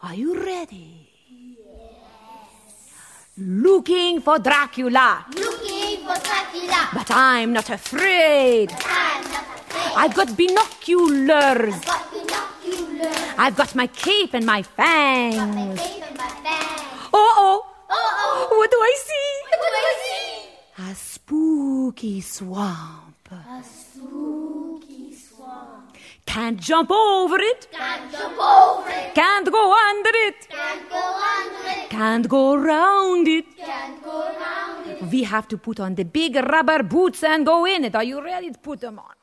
Are you ready? Looking for Dracula. Looking for Dracula. But I'm not afraid. I've got binoculars. I've got my cape and my fangs. Uh-oh. What do I see? A spooky swamp. Can't jump over it. Can't go under it. Can't go round it. We have to put on the big rubber boots and go in it. Are you ready to put them on?